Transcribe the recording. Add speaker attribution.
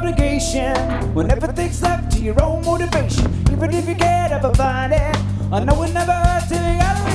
Speaker 1: fornication, when everything's left to your own motivation. Even if you get up and find it, I know it never hurts till you gotta